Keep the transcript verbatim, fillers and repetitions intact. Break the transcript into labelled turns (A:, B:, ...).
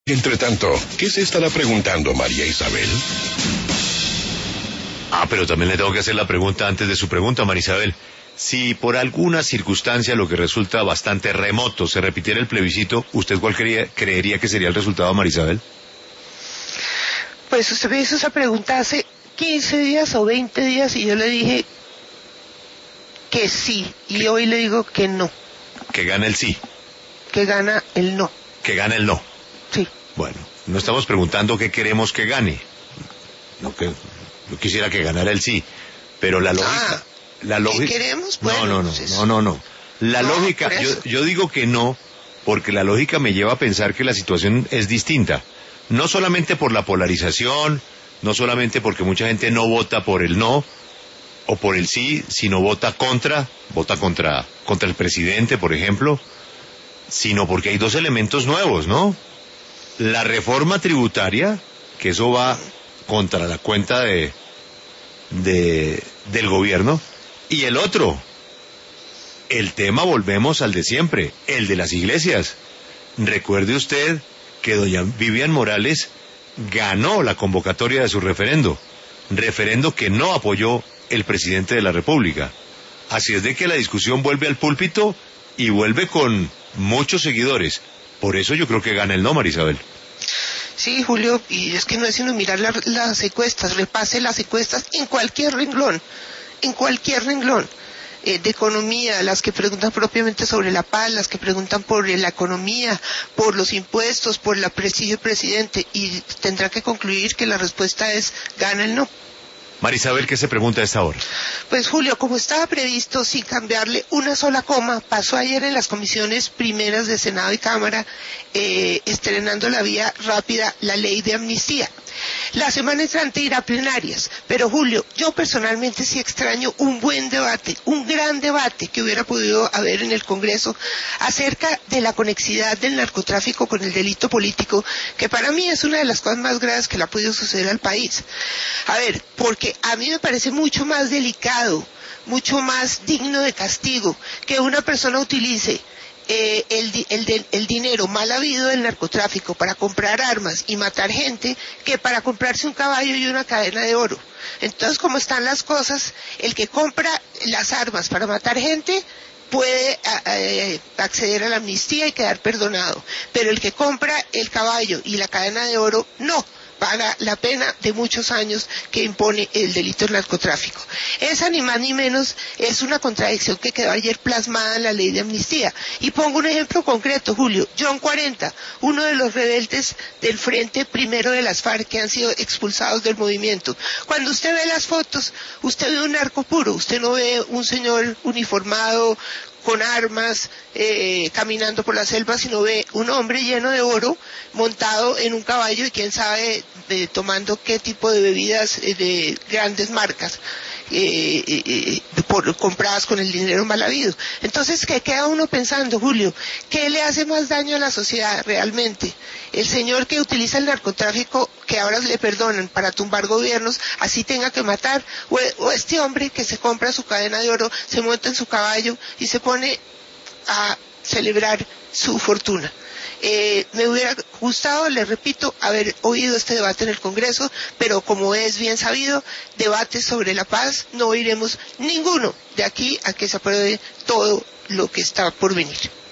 A: Entre tanto, ¿qué se estará preguntando María Isabel?
B: Ah, pero también le tengo que hacer la pregunta antes de su pregunta, María Isabel. Si por alguna circunstancia, lo que resulta bastante remoto, se repitiera el plebiscito, ¿usted cuál creería, creería que sería el resultado, María Isabel?
C: Pues usted me hizo esa pregunta hace quince días o veinte días y yo le dije que sí, y
B: ¿Qué?
C: hoy le digo que no.
B: Que gana el sí.
C: Que gana el no.
B: Que gana el no.
C: Sí.
B: Bueno, no estamos preguntando qué queremos que gane. No, que, yo quisiera que ganara el sí, pero la lógica...
C: Ah,
B: la lógica...
C: ¿qué queremos? Bueno,
B: no, no, no,
C: pues
B: no, no, no. La
C: no,
B: lógica, yo, yo digo que no, porque la lógica me lleva a pensar que la situación es distinta. No solamente por la polarización, no solamente porque mucha gente no vota por el no o por el sí, sino vota contra, vota contra, contra el presidente, por ejemplo, sino porque hay dos elementos nuevos, ¿no? La reforma tributaria, que eso va contra la cuenta de, de del gobierno, y el otro, el tema, volvemos al de siempre, el de las iglesias. Recuerde usted que doña Vivian Morales ganó la convocatoria de su referendo, referendo que no apoyó el presidente de la República. Así es de que la discusión vuelve al púlpito y vuelve con muchos seguidores. Por eso yo creo que gana el no, María Isabel.
C: Sí, Julio, y es que no es sino mirar la, las encuestas, repase las encuestas en cualquier renglón, en cualquier renglón. Eh, de economía, las que preguntan propiamente sobre la paz, las que preguntan por eh, la economía, por los impuestos, por el prestigio del presidente, y tendrá que concluir que la respuesta es gana el no.
B: María Isabel, ¿qué se pregunta a esta hora?
C: Pues Julio, como estaba previsto, sin cambiarle una sola coma, pasó ayer en las comisiones primeras de Senado y Cámara, eh, estrenando la vía rápida la ley de amnistía. La semana entrante irá a plenarias, pero Julio, yo personalmente sí extraño un buen debate, un gran debate que hubiera podido haber en el Congreso acerca de la conexidad del narcotráfico con el delito político, que para mí es una de las cosas más graves que le ha podido suceder al país. A ver, porque a mí me parece mucho más delicado, mucho más digno de castigo, que una persona utilice Eh, el, el, el dinero mal habido del narcotráfico para comprar armas y matar gente que para comprarse un caballo y una cadena de oro. Entonces, como están las cosas, el que compra las armas para matar gente puede eh, acceder a la amnistía y quedar perdonado, pero el que compra el caballo y la cadena de oro no, paga la pena de muchos años que impone el delito del narcotráfico. Esa ni más ni menos es una contradicción que quedó ayer plasmada en la ley de amnistía. Y pongo un ejemplo concreto, Julio. John cuarenta, uno de los rebeldes del Frente Primero de las FARC que han sido expulsados del movimiento. Cuando usted ve las fotos, usted ve un narco puro, usted no ve un señor uniformado con armas, eh, caminando por la selva, sino ve un hombre lleno de oro, montado en un caballo y quién sabe, eh, tomando qué tipo de bebidas eh, de grandes marcas, eh, eh, por, compradas con el dinero mal habido. Entonces, ¿qué queda uno pensando, Julio? ¿Qué le hace más daño a la sociedad realmente? El señor que utiliza el narcotráfico, que ahora le perdonan para tumbar gobiernos, así tenga que matar, o, o este hombre que se compra su cadena de oro, se monta en su caballo y se pone a celebrar su fortuna. Eh, me hubiera gustado, le repito, haber oído este debate en el Congreso, pero como es bien sabido, debates sobre la paz no oiremos ninguno de aquí a que se apruebe todo lo que está por venir.